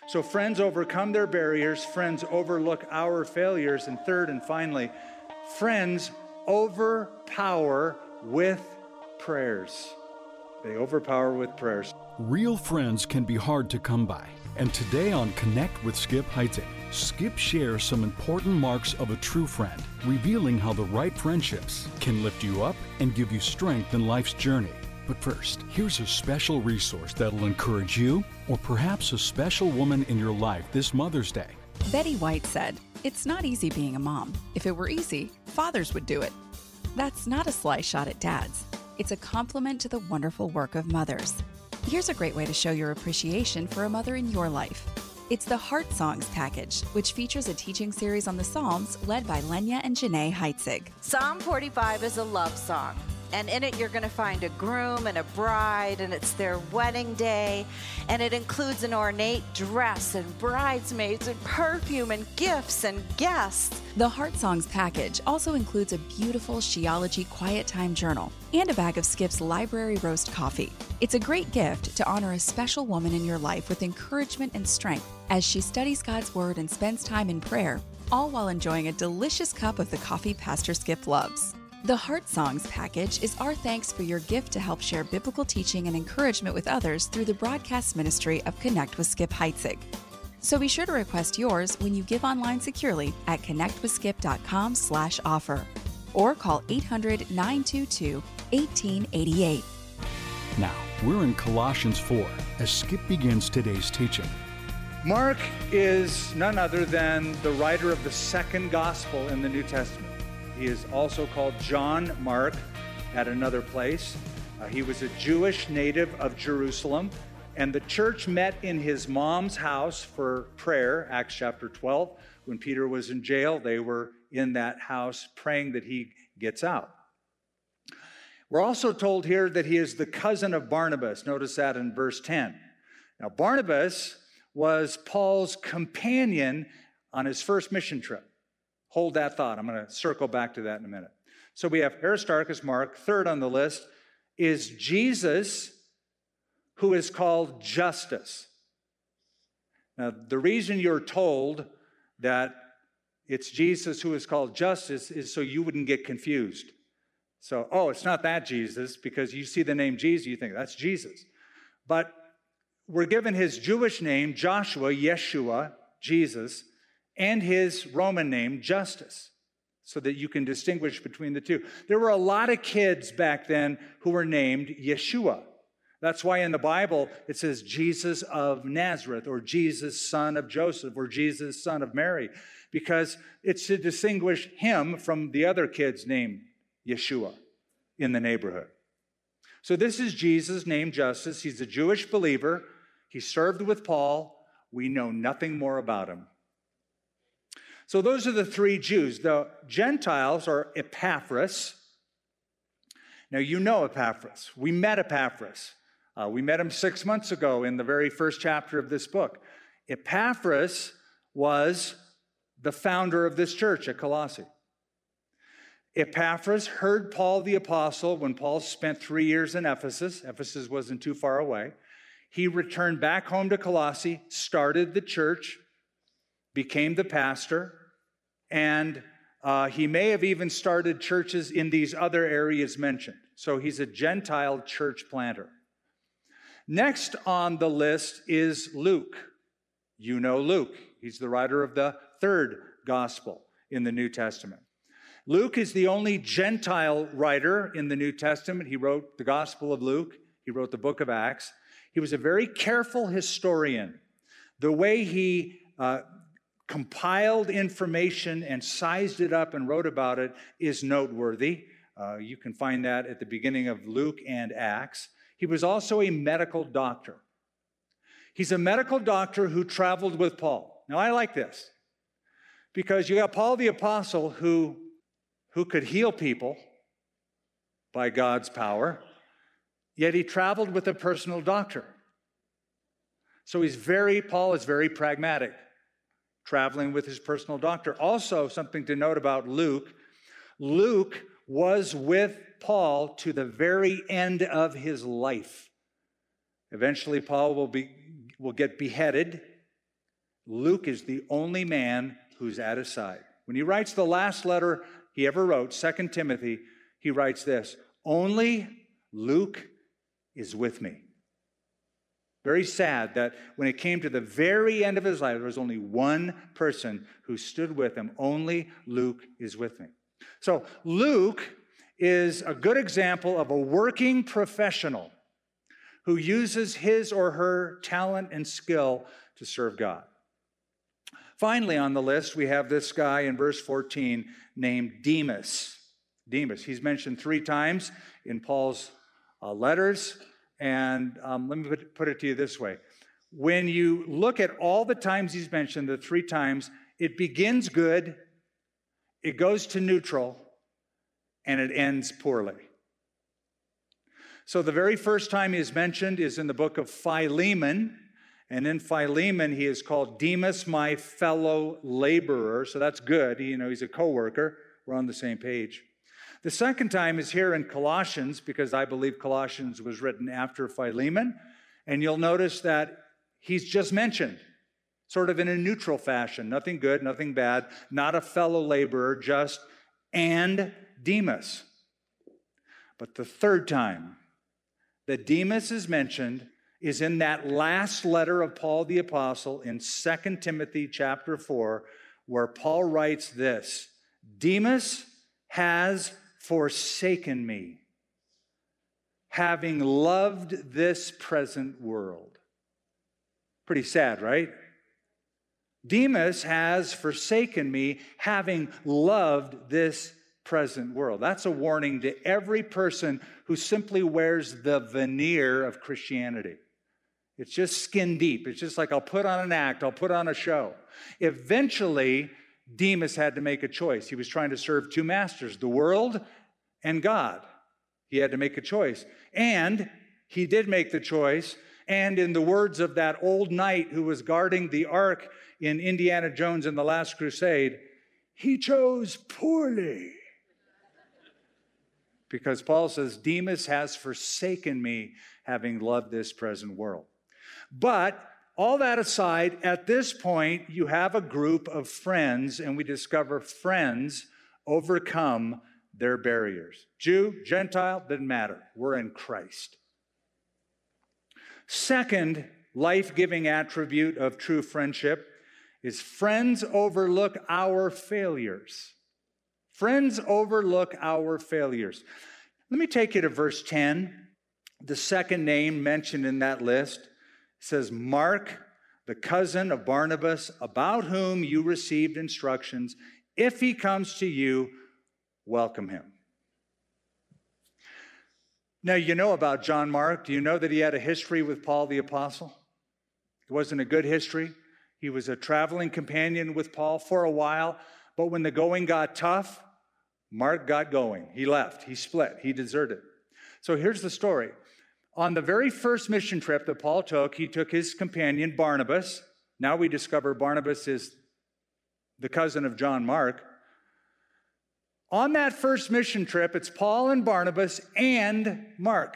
So friends overcome their barriers, friends overlook our failures, and third and finally, friends overpower with prayers. They overpower with prayers. Real friends can be hard to come by. And today on Connect with Skip Heitzig, Skip shares some important marks of a true friend, revealing how the right friendships can lift you up and give you strength in life's journey. But first, here's a special resource that'll encourage you, or perhaps a special woman in your life this Mother's Day. Betty White said, "It's not easy being a mom. If it were easy, fathers would do it." That's not a sly shot at dads. It's a compliment to the wonderful work of mothers. Here's a great way to show your appreciation for a mother in your life. It's the Heart Songs package, which features a teaching series on the Psalms led by Lenya and Janae Heitzig. Psalm 45 is a love song. And in it, you're going to find a groom and a bride, and it's their wedding day. And it includes an ornate dress and bridesmaids and perfume and gifts and guests. The Heart Songs package also includes a beautiful Sheology Quiet Time journal and a bag of Skip's Library Roast coffee. It's a great gift to honor a special woman in your life with encouragement and strength as she studies God's Word and spends time in prayer, all while enjoying a delicious cup of the coffee Pastor Skip loves. The Heart Songs package is our thanks for your gift to help share biblical teaching and encouragement with others through the broadcast ministry of Connect with Skip Heitzig. So be sure to request yours when you give online securely at connectwithskip.com/offer or call 800-922-1888. Now, we're in Colossians 4 as Skip begins today's teaching. Mark is none other than the writer of the second gospel in the New Testament. He is also called John Mark at another place. He was a Jewish native of Jerusalem, and the church met in his mom's house for prayer, Acts chapter 12. When Peter was in jail, they were in that house praying that he gets out. We're also told here that he is the cousin of Barnabas. Notice that in verse 10. Now, Barnabas was Paul's companion on his first mission trip. Hold that thought. I'm going to circle back to that in a minute. So we have Aristarchus, Mark. Third on the list is Jesus, who is called Justus. Now, the reason you're told that it's Jesus who is called Justus is so you wouldn't get confused. So, it's not that Jesus, because you see the name Jesus, you think that's Jesus. But we're given his Jewish name, Joshua, Yeshua, Jesus, and his Roman name, Justus, so that you can distinguish between the two. There were a lot of kids back then who were named Yeshua. That's why in the Bible it says Jesus of Nazareth, or Jesus, son of Joseph, or Jesus, son of Mary, because it's to distinguish him from the other kids named Yeshua in the neighborhood. So this is Jesus named Justus. He's a Jewish believer. He served with Paul. We know nothing more about him. So those are the three Jews. The Gentiles are Epaphras. Now, you know Epaphras. We met Epaphras. We met him 6 months ago in the very first chapter of this book. Epaphras was the founder of this church at Colossae. Epaphras heard Paul the apostle when Paul spent 3 years in Ephesus. Ephesus wasn't too far away. He returned back home to Colossae, started the church, became the pastor, and he may have even started churches in these other areas mentioned. So he's a Gentile church planter. Next on the list is Luke. You know Luke. He's the writer of the third gospel in the New Testament. Luke is the only Gentile writer in the New Testament. He wrote the Gospel of Luke. He wrote the book of Acts. He was a very careful historian. The way he compiled information and sized it up and wrote about it is noteworthy. You can find that at the beginning of Luke and Acts. He was also a medical doctor. He's a medical doctor who traveled with Paul. Now, I like this because you got Paul the apostle who could heal people by God's power, yet he traveled with a personal doctor. So Paul is very pragmatic, traveling with his personal doctor. Also, something to note about Luke was with Paul to the very end of his life. Eventually, Paul will get beheaded Luke is the only man who's at his side. When he writes the last letter he ever wrote, 2 Timothy, he writes this, "Only Luke is with me." Very sad that when it came to the very end of his life, there was only one person who stood with him. Only Luke is with me. So Luke is a good example of a working professional who uses his or her talent and skill to serve God. Finally on the list, we have this guy in verse 14 named Demas. Demas, he's mentioned 3 times in Paul's letters. And let me put it to you this way. When you look at all the times he's mentioned, the 3 times, it begins good, it goes to neutral, and it ends poorly. So the very first time he is mentioned is in the book of Philemon. And in Philemon, he is called Demas, my fellow laborer. So that's good. He's a co-worker. We're on the same page. The second time is here in Colossians, because I believe Colossians was written after Philemon. And you'll notice that he's just mentioned, sort of in a neutral fashion. Nothing good, nothing bad, not a fellow laborer, just and Demas. But the third time that Demas is mentioned is in that last letter of Paul the Apostle in 2 Timothy chapter 4, where Paul writes this, "Demas has forsaken me, having loved this present world." Pretty sad, right? Demas has forsaken me, having loved this present world. That's a warning to every person who simply wears the veneer of Christianity. It's just skin deep. It's just like, I'll put on an act, I'll put on a show. Eventually, Demas had to make a choice. He was trying to serve 2 masters, the world and God. He had to make a choice. And he did make the choice. And in the words of that old knight who was guarding the ark in Indiana Jones and the Last Crusade, he chose poorly. Because Paul says, Demas has forsaken me, having loved this present world. But all that aside, at this point, you have a group of friends, and we discover friends overcome their barriers. Jew, Gentile, didn't matter. We're in Christ. Second life-giving attribute of true friendship is friends overlook our failures. Friends overlook our failures. Let me take you to verse 10. The second name mentioned in that list says, Mark, the cousin of Barnabas, about whom you received instructions. If he comes to you, welcome him. Now, you know about John Mark. Do you know that he had a history with Paul the Apostle? It wasn't a good history. He was a traveling companion with Paul for a while, but when the going got tough, Mark got going. He left. He split. He deserted. So here's the story. On the very first mission trip that Paul took, he took his companion Barnabas. Now we discover Barnabas is the cousin of John Mark. On that first mission trip, it's Paul and Barnabas and Mark.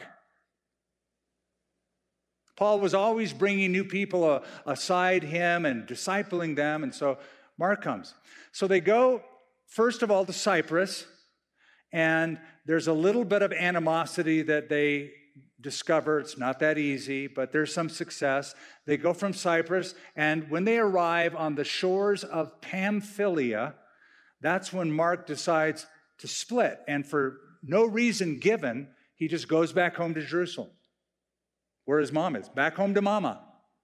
Paul was always bringing new people aside him and discipling them, and so Mark comes. So they go, first of all, to Cyprus, and there's a little bit of animosity that they discover. It's not that easy, but there's some success. They go from Cyprus, and when they arrive on the shores of Pamphylia, that's when Mark decides to split. And for no reason given, he just goes back home to Jerusalem, where his mom is, back home to mama.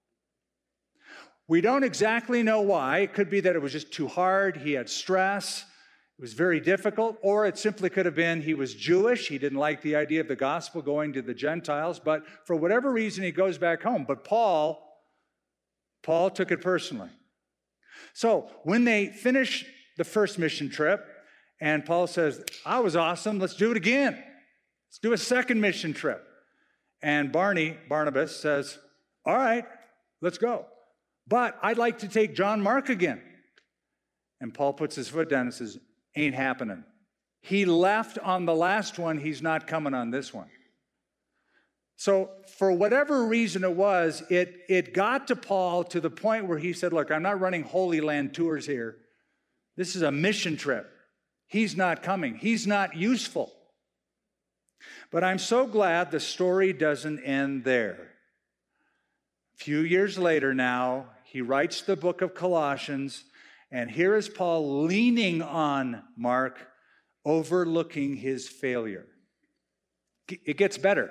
We don't exactly know why. It could be that it was just too hard. He had stress. It was very difficult. Or it simply could have been he was Jewish. He didn't like the idea of the gospel going to the Gentiles. But for whatever reason, he goes back home. But Paul took it personally. So when they finish the first mission trip, and Paul says, I was awesome. Let's do it again. Let's do a second mission trip. And Barnabas says, all right, let's go. But I'd like to take John Mark again. And Paul puts his foot down and says, ain't happening. He left on the last one. He's not coming on this one. So for whatever reason it was, it got to Paul to the point where he said, look, I'm not running Holy Land tours here. This is a mission trip. He's not coming. He's not useful. But I'm so glad the story doesn't end there. A few years later now, he writes the book of Colossians, and here is Paul leaning on Mark, overlooking his failure. It gets better.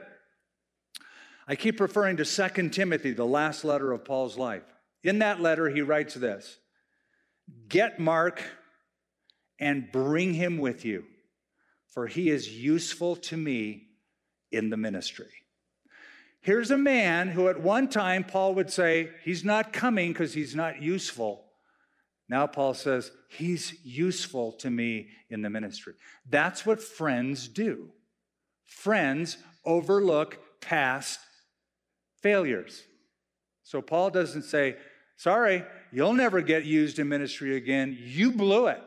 I keep referring to 2 Timothy, the last letter of Paul's life. In that letter, he writes this: get Mark and bring him with you, for he is useful to me in the ministry. Here's a man who at one time Paul would say, he's not coming because he's not useful. Now Paul says, he's useful to me in the ministry. That's what friends do. Friends overlook past failures. So Paul doesn't say, sorry, you'll never get used in ministry again. You blew it.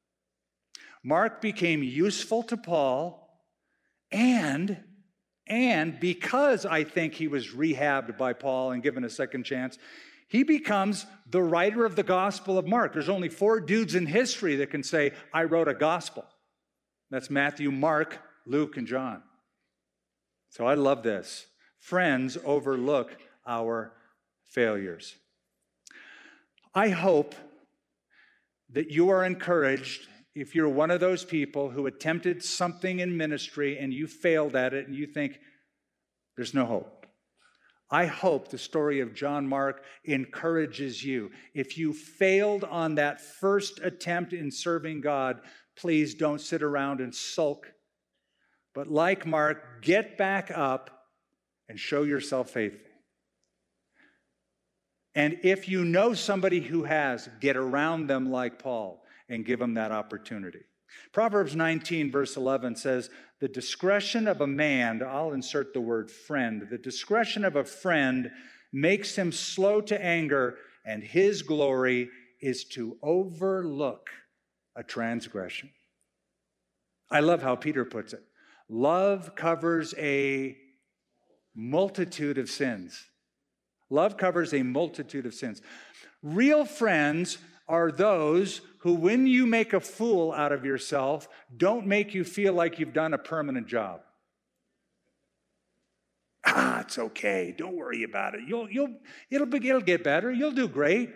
Mark became useful to Paul, and because I think he was rehabbed by Paul and given a second chance, he becomes the writer of the Gospel of Mark. There's only 4 dudes in history that can say, I wrote a gospel. That's Matthew, Mark, Luke, and John. So I love this. Friends overlook our failures. I hope that you are encouraged if you're one of those people who attempted something in ministry and you failed at it and you think, there's no hope. I hope the story of John Mark encourages you. If you failed on that first attempt in serving God, please don't sit around and sulk. But like Mark, get back up and show yourself faithful. And if you know somebody who has, get around them like Paul and give them that opportunity. Proverbs 19, verse 11 says, the discretion of a man, I'll insert the word friend, the discretion of a friend makes him slow to anger, and his glory is to overlook a transgression. I love how Peter puts it. Love covers a multitude of sins. Love covers a multitude of sins. Real friends are those who, when you make a fool out of yourself, don't make you feel like you've done a permanent job. It's okay. Don't worry about it. It'll get better. You'll do great.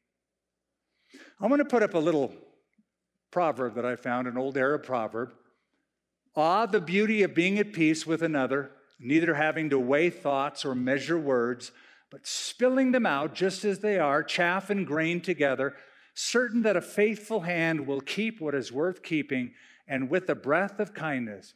I'm going to put up a little proverb that I found, an old Arab proverb. The beauty of being at peace with another, neither having to weigh thoughts or measure words, but spilling them out just as they are, chaff and grain together, certain that a faithful hand will keep what is worth keeping, and with a breath of kindness,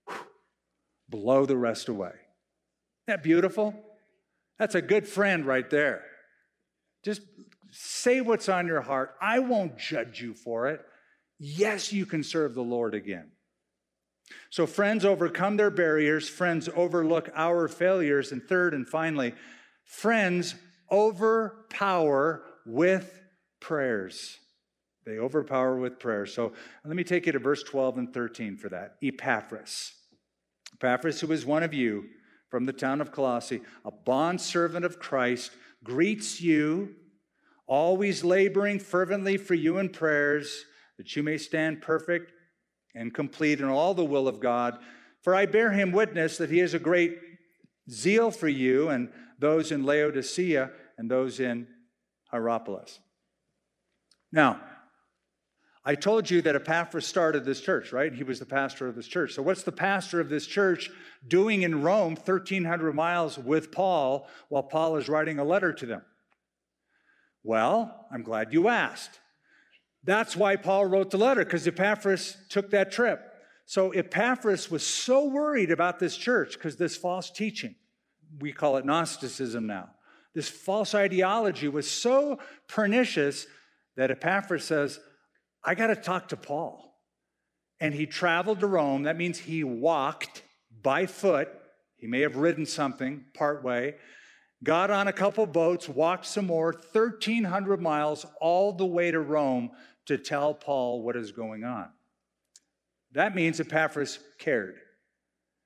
blow the rest away. Isn't that beautiful? That's a good friend right there. Just say what's on your heart. I won't judge you for it. Yes, you can serve the Lord again. So friends overcome their barriers. Friends overlook our failures. And third and finally, friends overpower with prayers. They overpower with prayer. So let me take you to verse 12 and 13 for that. Epaphras, who is one of you from the town of Colossae, a bondservant of Christ, greets you, always laboring fervently for you in prayers, that you may stand perfect and complete in all the will of God. For I bear him witness that he has a great zeal for you and those in Laodicea and those in Hierapolis. Now, I told you that Epaphras started this church, right? He was the pastor of this church. So what's the pastor of this church doing in Rome, 1,300 miles with Paul, while Paul is writing a letter to them? Well, I'm glad you asked. That's why Paul wrote the letter, because Epaphras took that trip. So Epaphras was so worried about this church because this false teaching, we call it Gnosticism now, this false ideology was so pernicious that Epaphras says, I got to talk to Paul. And he traveled to Rome. That means he walked by foot. He may have ridden something partway, got on a couple boats, walked some more, 1,300 miles all the way to Rome to tell Paul what is going on. That means Epaphras cared.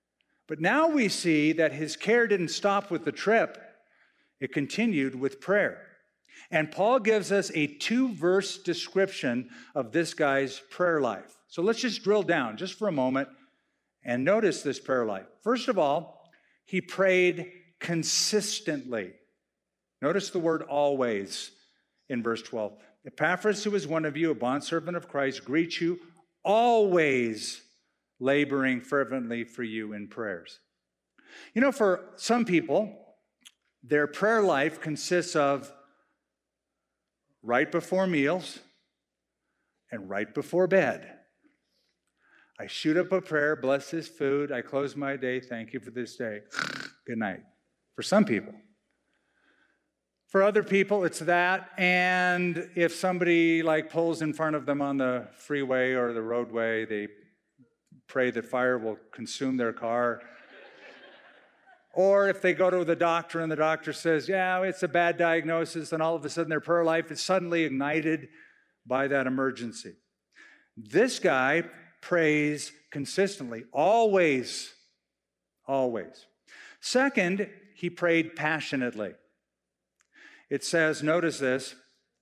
But now we see that his care didn't stop with the trip. It continued with prayer. And Paul gives us a 2-verse description of this guy's prayer life. So let's just drill down just for a moment and notice this prayer life. First of all, he prayed consistently. Notice the word always in verse 12. Epaphras, who is one of you, a bondservant of Christ, greets you, always laboring fervently for you in prayers. You know, for some people, their prayer life consists of right before meals and right before bed. I shoot up a prayer, bless this food, I close my day, thank you for this day. Good night. For some people. For other people, it's that, and if somebody pulls in front of them on the freeway or the roadway, they pray that fire will consume their car. Or if they go to the doctor and the doctor says, yeah, it's a bad diagnosis, and all of a sudden their prayer life is suddenly ignited by that emergency. This guy prays consistently, always, always. Second, he prayed passionately. It says, notice this,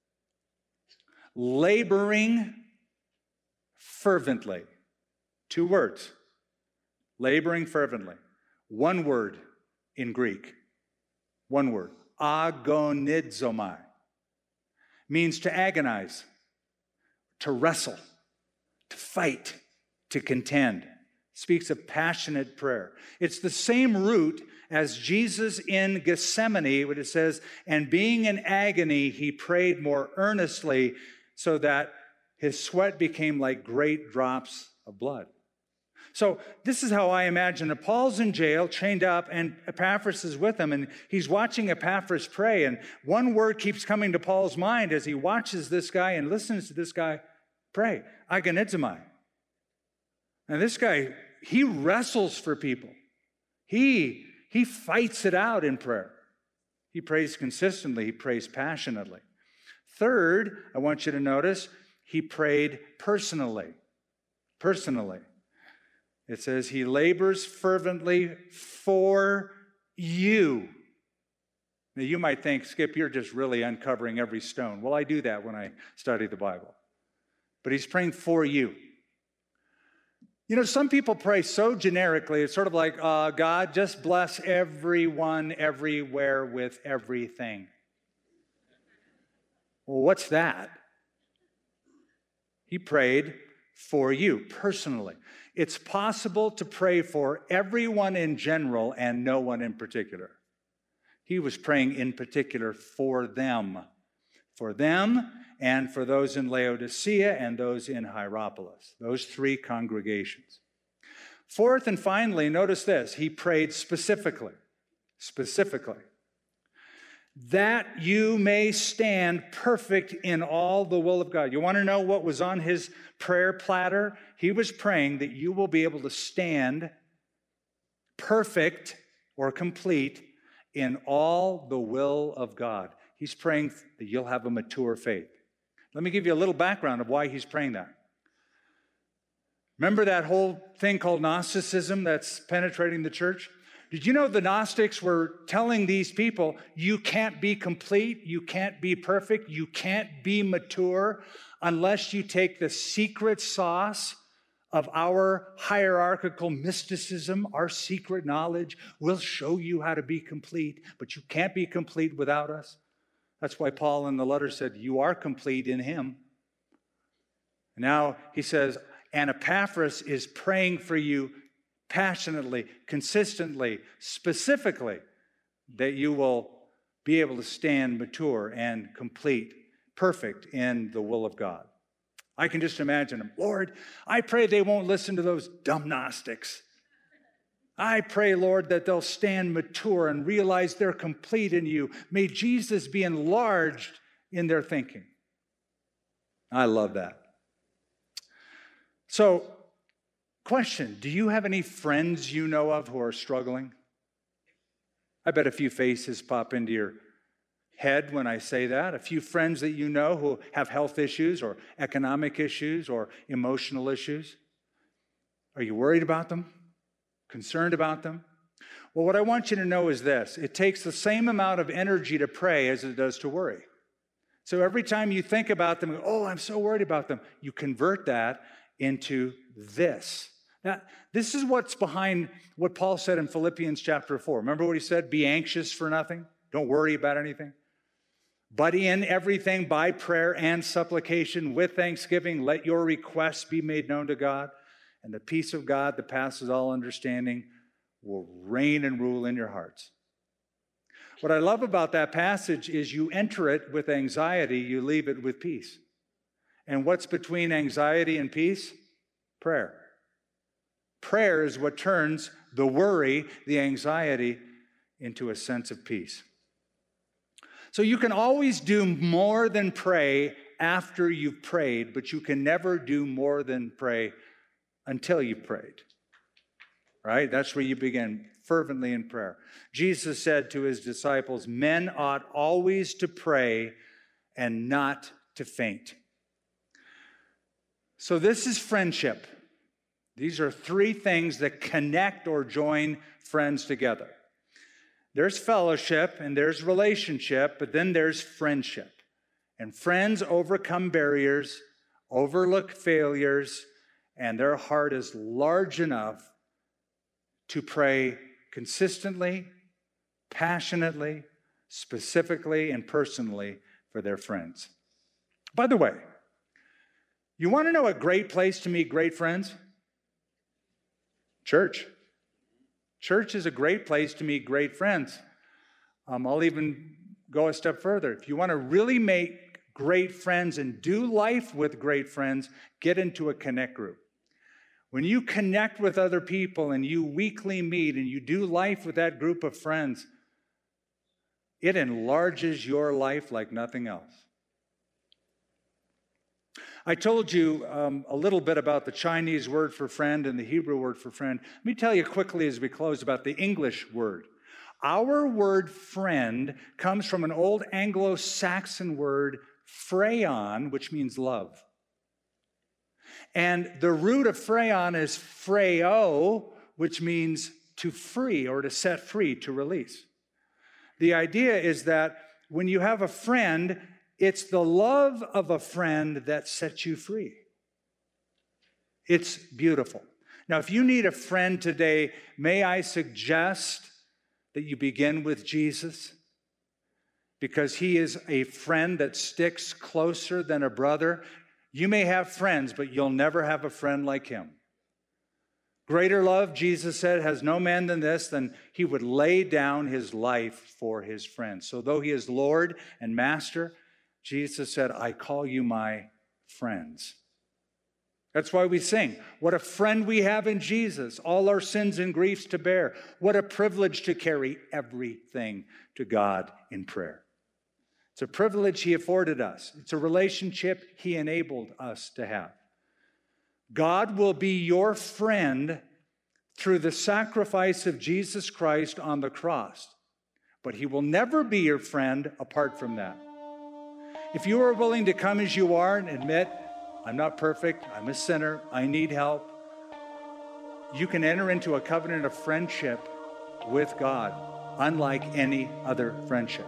laboring fervently. 2 words, laboring fervently. 1 word in Greek, 1 word, agonizomai, means to agonize, to wrestle, to fight, to contend. Speaks of passionate prayer. It's the same root as Jesus in Gethsemane, when it says, and being in agony, he prayed more earnestly so that his sweat became like great drops of blood. So this is how I imagine it. Paul's in jail, chained up, and Epaphras is with him, and he's watching Epaphras pray, and 1 word keeps coming to Paul's mind as he watches this guy and listens to this guy pray, agonizomai. And this guy, he wrestles for people. He fights it out in prayer. He prays consistently. He prays passionately. Third, I want you to notice, he prayed personally. Personally. It says he labors fervently for you. Now you might think, Skip, you're just really uncovering every stone. Well, I do that when I study the Bible. But he's praying for you. You know, some people pray so generically, it's sort of like, God, just bless everyone, everywhere, with everything. Well, what's that? He prayed for you personally. It's possible to pray for everyone in general and no one in particular. He was praying in particular for them and for those in Laodicea and those in Hierapolis, those 3 congregations. Fourth and finally, notice this, he prayed specifically, that you may stand perfect in all the will of God. You want to know what was on his prayer platter? He was praying that you will be able to stand perfect or complete in all the will of God. He's praying that you'll have a mature faith. Let me give you a little background of why he's praying that. Remember that whole thing called Gnosticism that's penetrating the church? Did you know the Gnostics were telling these people, you can't be complete, you can't be perfect, you can't be mature unless you take the secret sauce of our hierarchical mysticism, our secret knowledge. We'll show you how to be complete, but you can't be complete without us. That's why Paul in the letter said, you are complete in him. Now he says, and Epaphras is praying for you passionately, consistently, specifically, that you will be able to stand mature and complete, perfect in the will of God. I can just imagine him. Lord, I pray they won't listen to those dumb Gnostics. I pray, Lord, that they'll stand mature and realize they're complete in you. May Jesus be enlarged in their thinking. I love that. So, question, do you have any friends you know of who are struggling? I bet a few faces pop into your head when I say that. A few friends that you know who have health issues or economic issues or emotional issues. Are you worried about them? concerned about them? Well, what I want you to know is this. It takes the same amount of energy to pray as it does to worry. So every time you think about them, oh, I'm so worried about them, you convert that into this. Now, this is what's behind what Paul said in Philippians chapter 4. Remember what he said? Be anxious for nothing. Don't worry about anything. But in everything, by prayer and supplication, with thanksgiving, let your requests be made known to God. And the peace of God that passes all understanding will reign and rule in your hearts. What I love about that passage is you enter it with anxiety, you leave it with peace. And what's between anxiety and peace? Prayer. Prayer is what turns the worry, the anxiety, into a sense of peace. So you can always do more than pray after you've prayed, but you can never do more than pray until you've prayed. Right? That's where you begin, fervently in prayer. Jesus said to his disciples, men ought always to pray and not to faint. So this is friendship. These are three things that connect or join friends together. There's fellowship and there's relationship, but then there's friendship. And friends overcome barriers, overlook failures, and their heart is large enough to pray consistently, passionately, specifically, and personally for their friends. By the way, you want to know a great place to meet great friends? Church. Church is a great place to meet great friends. I'll even go a step further. If you want to really make great friends and do life with great friends, get into a connect group. When you connect with other people and you weekly meet and you do life with that group of friends, it enlarges your life like nothing else. I told you a little bit about the Chinese word for friend and the Hebrew word for friend. Let me tell you quickly as we close about the English word. Our word friend comes from an old Anglo-Saxon word, phreon, which means love. And the root of phreon is phreo, which means to free or to set free, to release. The idea is that when you have a friend, it's the love of a friend that sets you free. It's beautiful. Now, if you need a friend today, may I suggest that you begin with Jesus? Because he is a friend that sticks closer than a brother. You may have friends, but you'll never have a friend like him. Greater love, Jesus said, has no man than this, than he would lay down his life for his friends. So though he is Lord and Master, Jesus said, I call you my friends. That's why we sing. What a friend we have in Jesus, all our sins and griefs to bear. What a privilege to carry everything to God in prayer. It's a privilege he afforded us. It's a relationship he enabled us to have. God will be your friend through the sacrifice of Jesus Christ on the cross, but he will never be your friend apart from that. If you are willing to come as you are and admit, I'm not perfect, I'm a sinner, I need help, you can enter into a covenant of friendship with God, unlike any other friendship.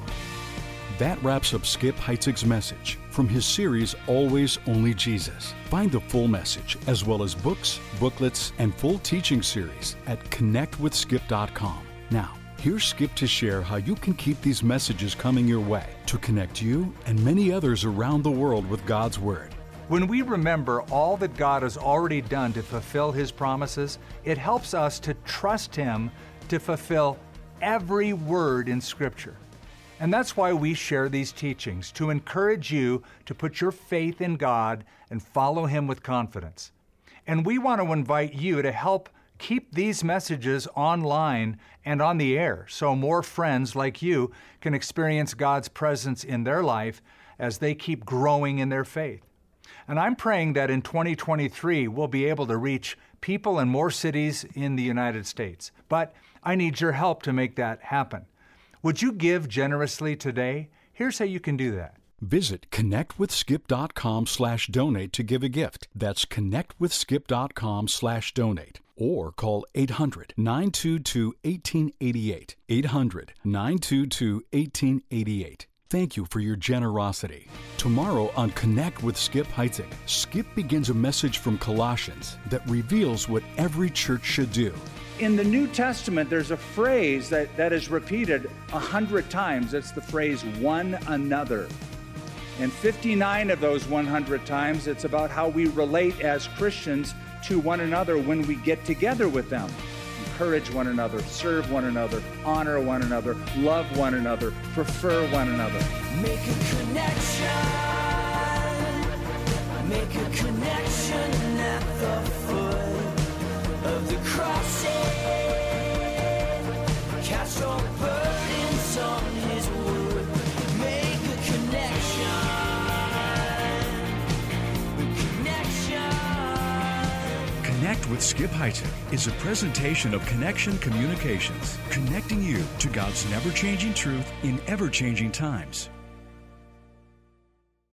That wraps up Skip Heitzig's message from his series, Always Only Jesus. Find the full message, as well as books, booklets, and full teaching series at connectwithskip.com. Now, here's Skip to share how you can keep these messages coming your way to connect you and many others around the world with God's Word. When we remember all that God has already done to fulfill His promises, it helps us to trust Him to fulfill every word in Scripture. And that's why we share these teachings, to encourage you to put your faith in God and follow Him with confidence. And we want to invite you to help keep these messages online and on the air so more friends like you can experience God's presence in their life as they keep growing in their faith. And I'm praying that in 2023 we'll be able to reach people in more cities in the United States. But I need your help to make that happen. Would you give generously today? Here's how you can do that. Visit connectwithskip.com/donate to give a gift. That's connectwithskip.com/donate. or call 800-922-1888. 800-922-1888. Thank you for your generosity. Tomorrow on Connect with Skip Heitzig, Skip begins a message from Colossians that reveals what every church should do. In the New Testament, there's a phrase that is repeated 100 times. It's the phrase one another. And 59 of those 100 times, it's about how we relate as Christians to one another when we get together with them. Encourage one another, serve one another, honor one another, love one another, prefer one another. Make a connection. Make a connection at the foot of the cross. Cast your burdens on his wood. Make a connection. Connect with Skip Heitzig is a presentation of Connection Communications, connecting you to God's never-changing truth in ever-changing times.